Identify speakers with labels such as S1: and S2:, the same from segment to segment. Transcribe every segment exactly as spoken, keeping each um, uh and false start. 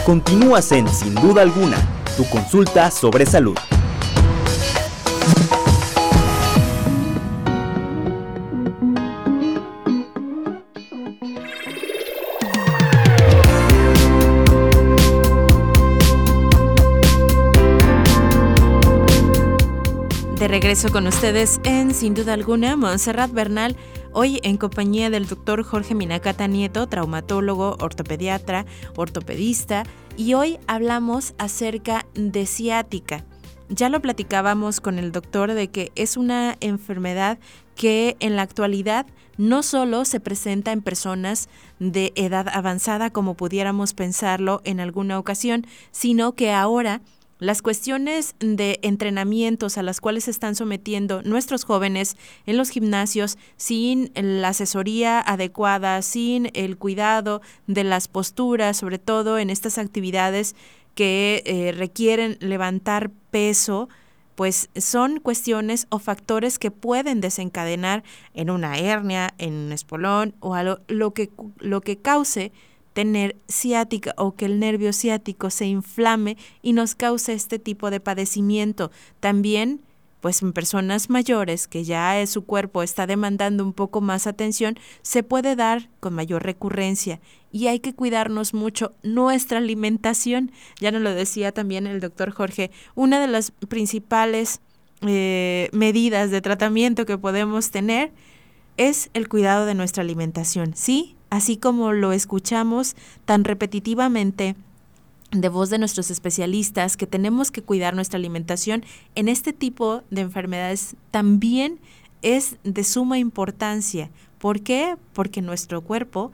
S1: Continúas en Sin Duda Alguna, tu consulta sobre salud.
S2: De regreso con ustedes en Sin Duda Alguna, Montserrat Bernal, hoy en compañía del doctor Jorge Minacata Nieto, traumatólogo, ortopediatra, ortopedista, y hoy hablamos acerca de ciática. Ya lo platicábamos con el doctor de que es una enfermedad que en la actualidad no solo se presenta en personas de edad avanzada como pudiéramos pensarlo en alguna ocasión, sino que ahora las cuestiones de entrenamientos a las cuales se están sometiendo nuestros jóvenes en los gimnasios sin la asesoría adecuada, sin el cuidado de las posturas, sobre todo en estas actividades que eh, requieren levantar peso, pues son cuestiones o factores que pueden desencadenar en una hernia, en un espolón o algo, lo que, lo que cause tener ciática o que el nervio ciático se inflame y nos cause este tipo de padecimiento. También, pues en personas mayores que ya su cuerpo está demandando un poco más atención, se puede dar con mayor recurrencia y hay que cuidarnos mucho nuestra alimentación. Ya nos lo decía también el doctor Jorge, una de las principales eh, medidas de tratamiento que podemos tener es el cuidado de nuestra alimentación, ¿sí? Así como lo escuchamos tan repetitivamente de voz de nuestros especialistas, que tenemos que cuidar nuestra alimentación en este tipo de enfermedades, también es de suma importancia. ¿Por qué? Porque nuestro cuerpo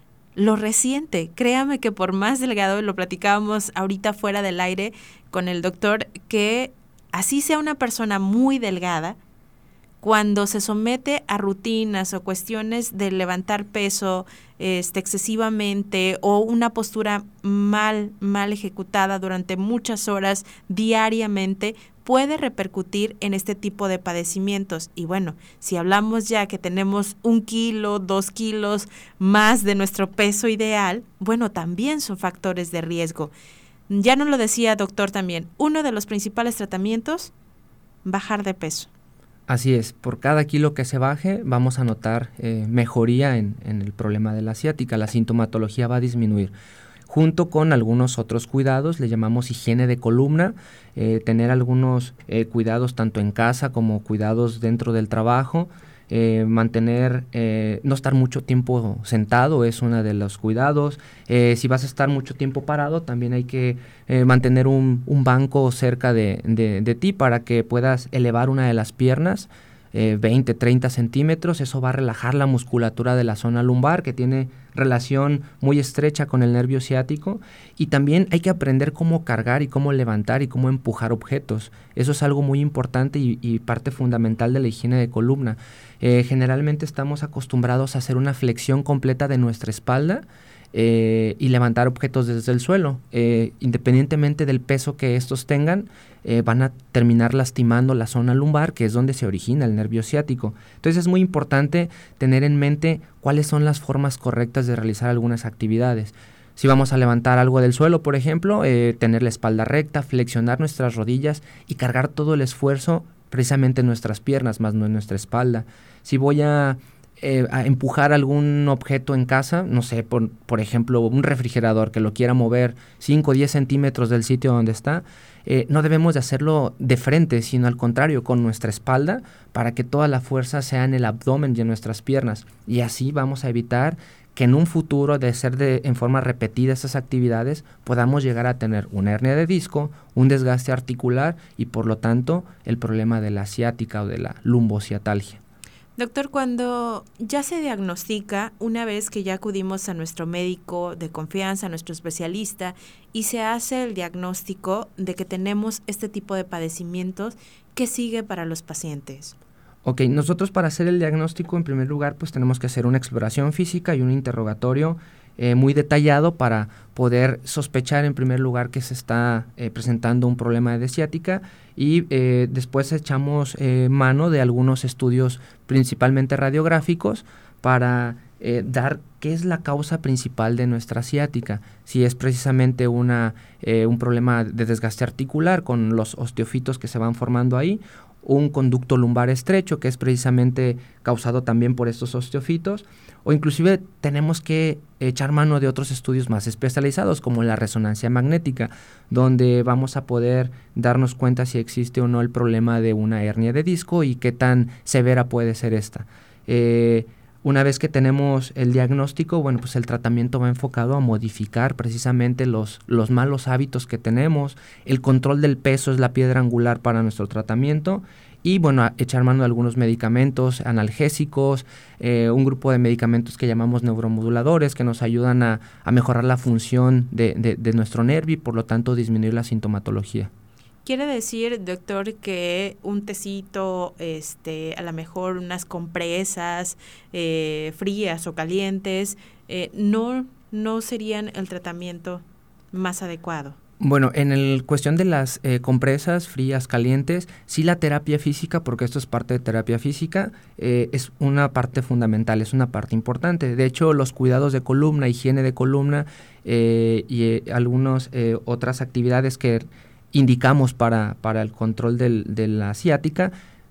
S2: lo resiente. Créame que por más delgado, lo platicábamos ahorita fuera del aire con el doctor, que así sea una persona muy delgada, cuando se somete a rutinas o cuestiones de levantar peso este, excesivamente o una postura mal, mal ejecutada durante muchas horas diariamente, puede repercutir en este tipo de padecimientos. Y bueno, si hablamos ya que tenemos un kilo, dos kilos más de nuestro peso ideal, bueno, también son factores de riesgo. Ya nos lo decía doctor también, uno de los principales tratamientos, bajar de peso.
S3: Así es, por cada kilo que se baje vamos a notar eh, mejoría en, en el problema de la ciática, la sintomatología va a disminuir. Junto con algunos otros cuidados, le llamamos higiene de columna, eh, tener algunos eh, cuidados tanto en casa como cuidados dentro del trabajo, eh, mantener, eh, no estar mucho tiempo sentado es uno de los cuidados. Eh, si vas a estar mucho tiempo parado, también hay que eh, mantener un, un banco cerca de, de, de ti para que puedas elevar una de las piernas eh, veinte, treinta centímetros. Eso va a relajar la musculatura de la zona lumbar, que tiene relación muy estrecha con el nervio ciático. Y también hay que aprender cómo cargar y cómo levantar y cómo empujar objetos. Eso es algo muy importante y, y parte fundamental de la higiene de columna. Eh, generalmente estamos acostumbrados a hacer una flexión completa de nuestra espalda eh, y levantar objetos desde el suelo. Eh, independientemente del peso que estos tengan, eh, van a terminar lastimando la zona lumbar, que es donde se origina el nervio ciático. Entonces es muy importante tener en mente cuáles son las formas correctas de realizar algunas actividades. Si vamos a levantar algo del suelo, por ejemplo, eh, tener la espalda recta, flexionar nuestras rodillas y cargar todo el esfuerzo precisamente en nuestras piernas, más no en nuestra espalda. Si voy a, eh, a empujar algún objeto en casa, no sé, por, por ejemplo, un refrigerador que lo quiera mover cinco o diez centímetros del sitio donde está, eh, no debemos de hacerlo de frente, sino al contrario, con nuestra espalda, para que toda la fuerza sea en el abdomen y en nuestras piernas. Y así vamos a evitar que en un futuro, de ser de, en forma repetida esas actividades, podamos llegar a tener una hernia de disco, un desgaste articular y por lo tanto el problema de la ciática o de la lumbociatalgia.
S2: Doctor, cuando ya se diagnostica, una vez que ya acudimos a nuestro médico de confianza, a nuestro especialista, y se hace el diagnóstico de que tenemos este tipo de padecimientos, ¿qué sigue para los pacientes?
S3: Ok, nosotros para hacer el diagnóstico, en primer lugar, pues tenemos que hacer una exploración física y un interrogatorio eh, muy detallado para poder sospechar en primer lugar que se está eh, presentando un problema de ciática y eh, después echamos eh, mano de algunos estudios principalmente radiográficos para eh, dar qué es la causa principal de nuestra ciática, si es precisamente una, eh, un problema de desgaste articular con los osteofitos que se van formando ahí, un conducto lumbar estrecho que es precisamente causado también por estos osteofitos, o inclusive tenemos que echar mano de otros estudios más especializados como la resonancia magnética, donde vamos a poder darnos cuenta si existe o no el problema de una hernia de disco y qué tan severa puede ser esta. Eh, Una vez que tenemos el diagnóstico, bueno, pues el tratamiento va enfocado a modificar precisamente los, los malos hábitos que tenemos. El control del peso es la piedra angular para nuestro tratamiento y, bueno, a echar mano de algunos medicamentos analgésicos, eh, un grupo de medicamentos que llamamos neuromoduladores que nos ayudan a, a mejorar la función de, de, de nuestro nervio y, por lo tanto, disminuir la sintomatología.
S2: ¿Quiere decir, doctor, que un tecito, este, a lo mejor unas compresas eh, frías o calientes, eh, no, no serían el tratamiento más adecuado?
S3: Bueno, en el cuestión de las eh, compresas frías, calientes, sí la terapia física, porque esto es parte de terapia física, eh, es una parte fundamental, es una parte importante. De hecho, los cuidados de columna, higiene de columna eh, y eh, algunas eh, otras actividades que indicamos para, para el control del, de la ciática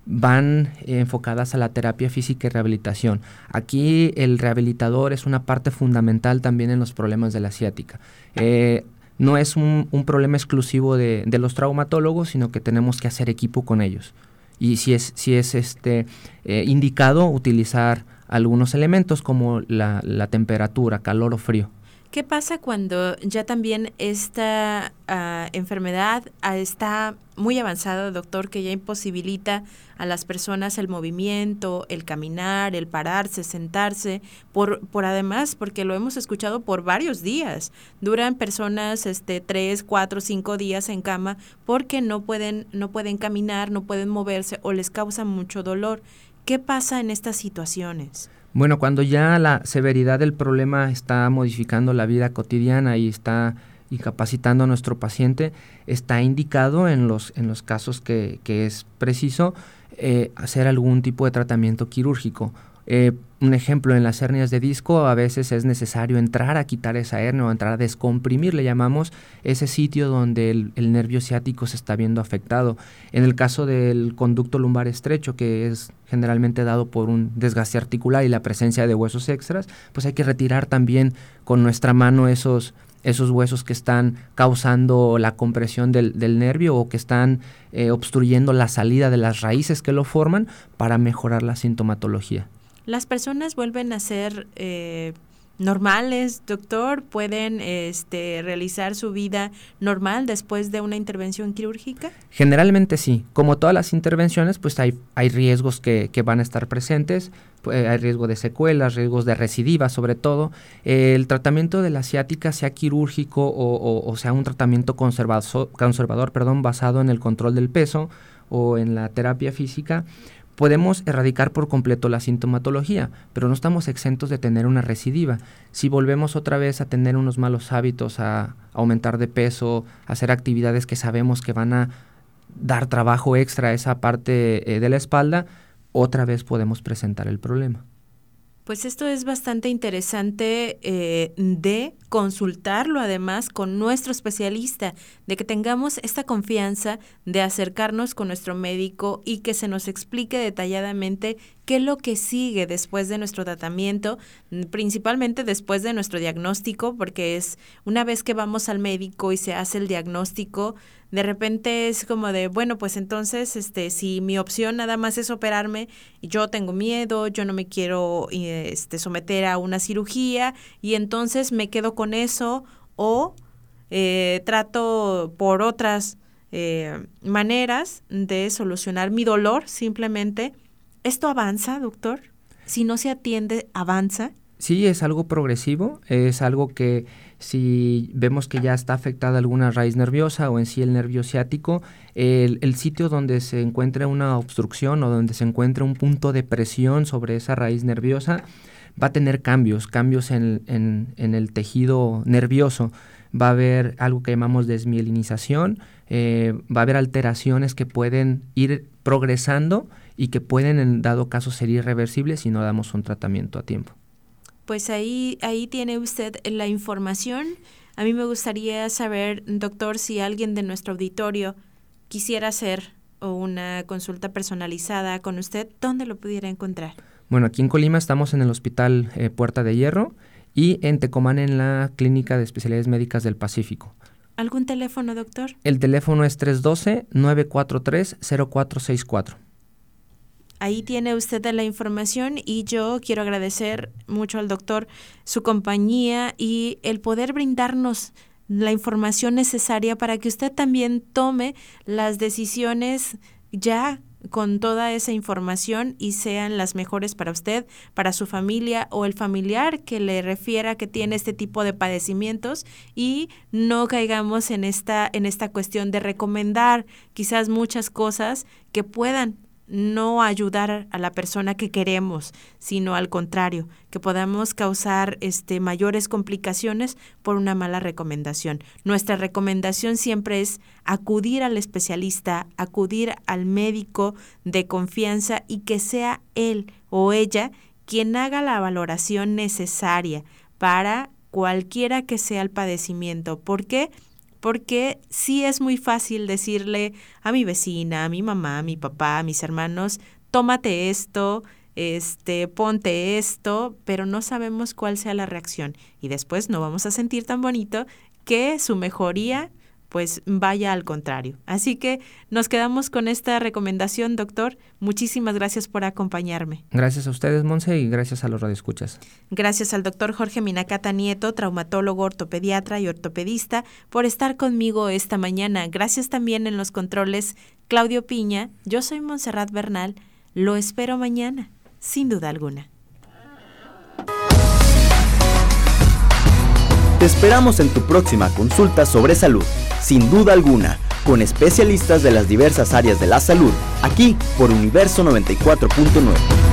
S3: van eh, enfocadas a la terapia física y rehabilitación. Aquí el rehabilitador es una parte fundamental también en los problemas de la ciática. Eh, no es un, un problema exclusivo de, de los traumatólogos, sino que tenemos que hacer equipo con ellos. Y si es, si es este, eh, indicado utilizar algunos elementos como la, la temperatura, calor o frío.
S2: ¿Qué pasa cuando ya también esta uh, enfermedad uh, está muy avanzada, doctor, que ya imposibilita a las personas el movimiento, el caminar, el pararse, sentarse, por, por además, porque lo hemos escuchado por varios días, duran personas este, tres, cuatro, cinco días en cama porque no pueden, no pueden caminar, no pueden moverse o les causa mucho dolor? ¿Qué pasa en estas situaciones?
S3: Bueno, cuando ya la severidad del problema está modificando la vida cotidiana y está incapacitando a nuestro paciente, está indicado en los, en los casos que, que es preciso eh, hacer algún tipo de tratamiento quirúrgico. Eh, un ejemplo, en las hernias de disco a veces es necesario entrar a quitar esa hernia o entrar a descomprimir, le llamamos ese sitio donde el, el nervio ciático se está viendo afectado. En el caso del conducto lumbar estrecho, que es generalmente dado por un desgaste articular y la presencia de huesos extras, pues hay que retirar también con nuestra mano esos, esos huesos que están causando la compresión del, del nervio o que están eh, obstruyendo la salida de las raíces que lo forman para mejorar la sintomatología.
S2: ¿Las personas vuelven a ser eh, normales, doctor? ¿Pueden este, realizar su vida normal después de una intervención quirúrgica? Generalmente
S3: sí. Como todas las intervenciones, pues hay, hay riesgos que, que van a estar presentes. Pues hay riesgo de secuelas, riesgos de recidiva sobre todo. Eh, el tratamiento de la ciática, sea quirúrgico o, o, o sea un tratamiento conservador, conservador perdón, basado en el control del peso o en la terapia física, podemos erradicar por completo la sintomatología, pero no estamos exentos de tener una recidiva. Si volvemos otra vez a tener unos malos hábitos, a aumentar de peso, a hacer actividades que sabemos que van a dar trabajo extra a esa parte eh, de la espalda, otra vez podemos presentar el problema.
S2: Pues esto es bastante interesante eh, de consultarlo además con nuestro especialista, de que tengamos esta confianza de acercarnos con nuestro médico y que se nos explique detalladamente qué es lo que sigue después de nuestro tratamiento, principalmente después de nuestro diagnóstico, porque es una vez que vamos al médico y se hace el diagnóstico, de repente es como de, bueno, pues entonces, este, si mi opción nada más es operarme, yo tengo miedo, yo no me quiero este, someter a una cirugía y entonces me quedo con eso o eh, trato por otras eh, maneras de solucionar mi dolor simplemente. ¿Esto avanza, doctor? Si no se atiende, ¿avanza?
S3: Sí, es algo progresivo, es algo que si vemos que ya está afectada alguna raíz nerviosa o en sí el nervio ciático, el, el sitio donde se encuentra una obstrucción o donde se encuentra un punto de presión sobre esa raíz nerviosa va a tener cambios, cambios en, en, en el tejido nervioso. Va a haber algo que llamamos desmielinización, eh, va a haber alteraciones que pueden ir progresando y que pueden en dado caso ser irreversibles si no damos un tratamiento a tiempo.
S2: Pues ahí, ahí tiene usted la información. A mí me gustaría saber, doctor, si alguien de nuestro auditorio quisiera hacer una consulta personalizada con usted, ¿dónde lo pudiera encontrar?
S3: Bueno, aquí en Colima estamos en el Hospital eh, Puerta de Hierro y en Tecomán en la Clínica de Especialidades Médicas del Pacífico.
S2: ¿Algún teléfono, doctor?
S3: El teléfono es tres uno dos, nueve cuatro tres, cero cuatro seis cuatro.
S2: Ahí tiene usted la información y yo quiero agradecer mucho al doctor su compañía y el poder brindarnos la información necesaria para que usted también tome las decisiones ya con toda esa información y sean las mejores para usted, para su familia o el familiar que le refiera que tiene este tipo de padecimientos, y no caigamos en esta, en esta cuestión de recomendar quizás muchas cosas que puedan no ayudar a la persona que queremos, sino al contrario, que podamos causar este, mayores complicaciones por una mala recomendación. Nuestra recomendación siempre es acudir al especialista, acudir al médico de confianza y que sea él o ella quien haga la valoración necesaria para cualquiera que sea el padecimiento. ¿Por qué? Porque sí es muy fácil decirle a mi vecina, a mi mamá, a mi papá, a mis hermanos, tómate esto, este, ponte esto, pero no sabemos cuál sea la reacción. Y después no vamos a sentir tan bonito que su mejoría pues vaya al contrario. Así que nos quedamos con esta recomendación, doctor. Muchísimas gracias por acompañarme.
S3: Gracias a ustedes, Monse, y gracias a los radioescuchas.
S2: Gracias al doctor Jorge Minacata Nieto, traumatólogo, ortopediatra y ortopedista, por estar conmigo esta mañana. Gracias también en los controles, Claudio Piña. Yo soy Montserrat Bernal. Lo espero mañana, sin duda alguna.
S1: Te esperamos en tu próxima consulta sobre salud, sin duda alguna, con especialistas de las diversas áreas de la salud, aquí por Universo noventa y cuatro punto nueve.